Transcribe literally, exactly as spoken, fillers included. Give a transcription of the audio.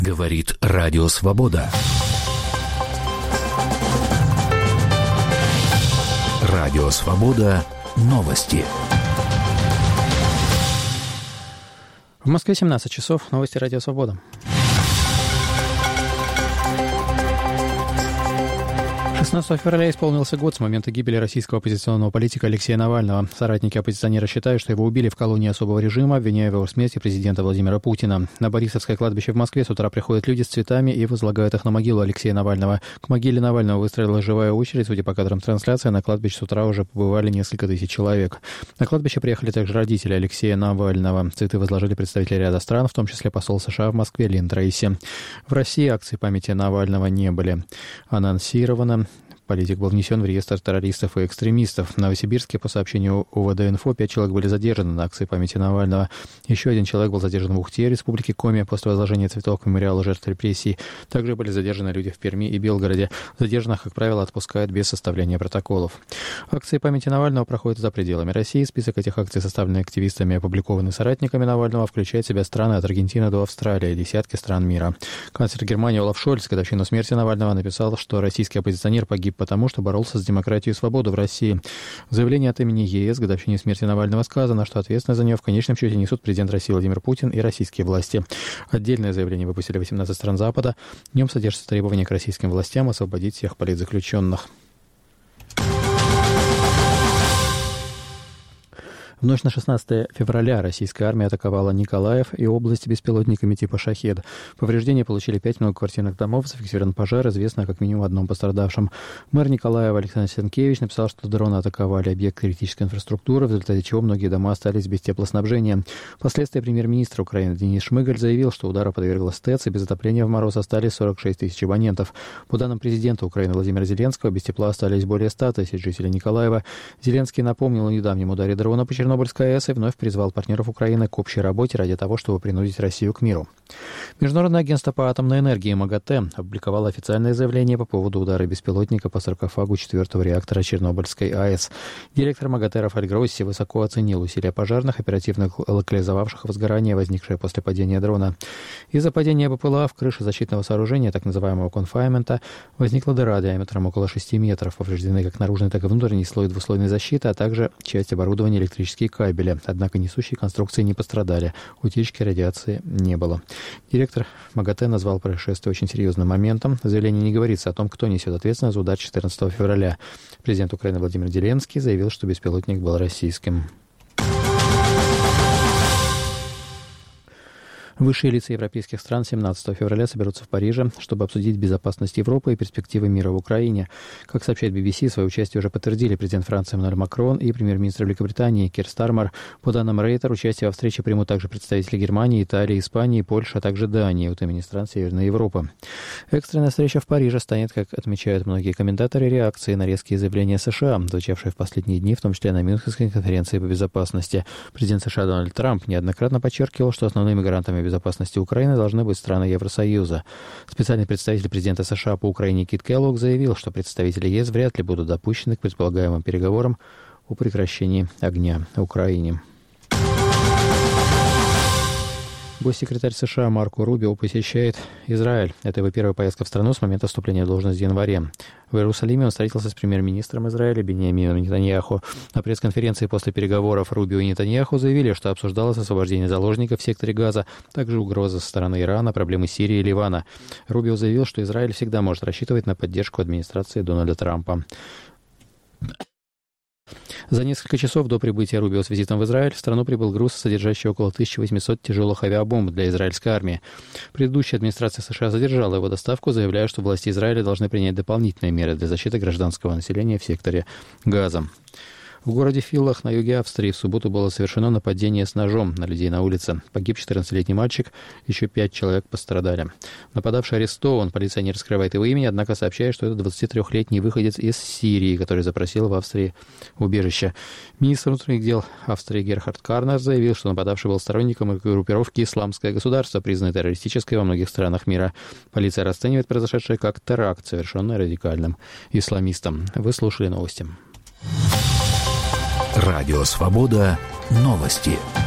Говорит Радио Свобода. Радио Свобода. Новости. В Москве семнадцать часов. Новости Радио Свобода. шестнадцатого февраля исполнился год с момента гибели российского оппозиционного политика Алексея Навального. Соратники оппозиционера считают, что его убили в колонии особого режима, обвиняя в его смерти президента Владимира Путина. На Борисовское кладбище в Москве с утра приходят люди с цветами и возлагают их на могилу Алексея Навального. К могиле Навального выстроилась живая очередь. Судя по кадрам трансляции, на кладбище с утра уже побывали несколько тысяч человек. На кладбище приехали также родители Алексея Навального. Цветы возложили представители ряда стран, в том числе посол США в Москве Лин Трейси. В России акции памяти Навального не были анонсированы. Политик был внесен в реестр террористов и экстремистов. В Новосибирске, по сообщению УВД-Инфо, пять человек были задержаны на акции памяти Навального. Еще один человек был задержан в Ухте, Республике Коми, после возложения цветов к мемориалу жертв репрессий. Также были задержаны люди в Перми и Белгороде. Задержанных, как правило, отпускают без составления протоколов. Акции памяти Навального проходят за пределами России. Список этих акций, составленный активистами и опубликованный соратниками Навального, включает в себя страны от Аргентины до Австралии, десятки стран мира. Канцлер Германии Олаф Шольц, к годовщину смерти Навального, написал, что российский оппозиционер погиб потому, что боролся за демократию и свободу в России. В заявлении от имени ЕС к годовщине смерти Навального сказано, что ответственность за нее в конечном счете несут президент России Владимир Путин и российские власти. Отдельное заявление выпустили восемнадцать стран Запада. В нем содержится требование к российским властям освободить всех политзаключенных. В ночь на шестнадцатое февраля российская армия атаковала Николаев и область беспилотниками типа «Шахед». Повреждения получили пять многоквартирных домов, зафиксирован пожар, известно как минимум одном пострадавшем. Мэр Николаева Александр Сенкевич написал, что дроны атаковали объект критической инфраструктуры, в результате чего многие дома остались без теплоснабжения. Впоследствии премьер-министр Украины Денис Шмыгаль заявил, что удару подверглась ТЭЦ, и без отопления в мороз остались сорок шесть тысяч абонентов. По данным президента Украины Владимира Зеленского, без тепла остались более ста тысяч жителей Николаева. Зеленский напомнил о недавнем ударе дрона по Чернобыльской АЭС и вновь призвал партнеров Украины к общей работе ради того, чтобы принудить Россию к миру. Международное агентство по атомной энергии МАГАТЭ опубликовало официальное заявление по поводу удара беспилотника по саркофагу четвертого реактора Чернобыльской АЭС. Директор МАГАТЭ Рафаэль Гросси высоко оценил усилия пожарных, оперативно локализовавших возгорание, возникшее после падения дрона. Из-за падения БПЛА в крыше защитного сооружения, так называемого конфаймента, возникла дыра диаметром около шести метров. Повреждены как наружный, так и внутренний слой двуслойной защиты, а также часть оборудования, электрические кабели. Однако несущие конструкции не пострадали. Утечки радиации не было. Директор МАГАТЭ назвал происшествие очень серьезным моментом. В заявлении не говорится о том, кто несет ответственность за удар четырнадцатого февраля. Президент Украины Владимир Зеленский заявил, что беспилотник был российским. Высшие лица европейских стран семнадцатого февраля соберутся в Париже, чтобы обсудить безопасность Европы и перспективы мира в Украине. Как сообщает би би си, свое участие уже подтвердили президент Франции Эммануэль Макрон и премьер-министр Великобритании Кир Стармер. По данным Рейтер, участие во встрече примут также представители Германии, Италии, Испании, Польши, а также Дании от имени стран Северной Европы. Экстренная встреча в Париже станет, как отмечают многие комментаторы, реакцией на резкие заявления США, звучавшие в последние дни, в том числе на Мюнхенской конференции по безопасности. Президент США Дональд Трамп неоднократно подчеркивал, что основными гарантами безопасности Украины должны быть страны Евросоюза. Специальный представитель президента США по Украине Кит Келлог заявил, что представители ЕС вряд ли будут допущены к предполагаемым переговорам о прекращении огня в Украине. Госсекретарь США Марко Рубио посещает Израиль. Это его первая поездка в страну с момента вступления в должность в январе. В Иерусалиме он встретился с премьер-министром Израиля Биньямином Нетаньяху. На пресс-конференции после переговоров Рубио и Нетаньяху заявили, что обсуждалось освобождение заложников в секторе Газа, также угрозы со стороны Ирана, проблемы Сирии и Ливана. Рубио заявил, что Израиль всегда может рассчитывать на поддержку администрации Дональда Трампа. За несколько часов до прибытия Рубио с визитом в Израиль в страну прибыл груз, содержащий около тысяча восемьсот тяжелых авиабомб для израильской армии. Предыдущая администрация США задержала его доставку, заявляя, что власти Израиля должны принять дополнительные меры для защиты гражданского населения в секторе Газа. В городе Филлах на юге Австрии в субботу было совершено нападение с ножом на людей на улице. Погиб четырнадцатилетний мальчик, еще пять человек пострадали. Нападавший арестован, полиция не раскрывает его имени, однако сообщает, что это двадцатитрёхлетний выходец из Сирии, который запросил в Австрии убежище. Министр внутренних дел Австрии Герхард Карнер заявил, что нападавший был сторонником группировки «Исламское государство», признанной террористической во многих странах мира. Полиция расценивает произошедшее как теракт, совершенный радикальным исламистом. Вы слушали новости. Радио Свобода. Новости.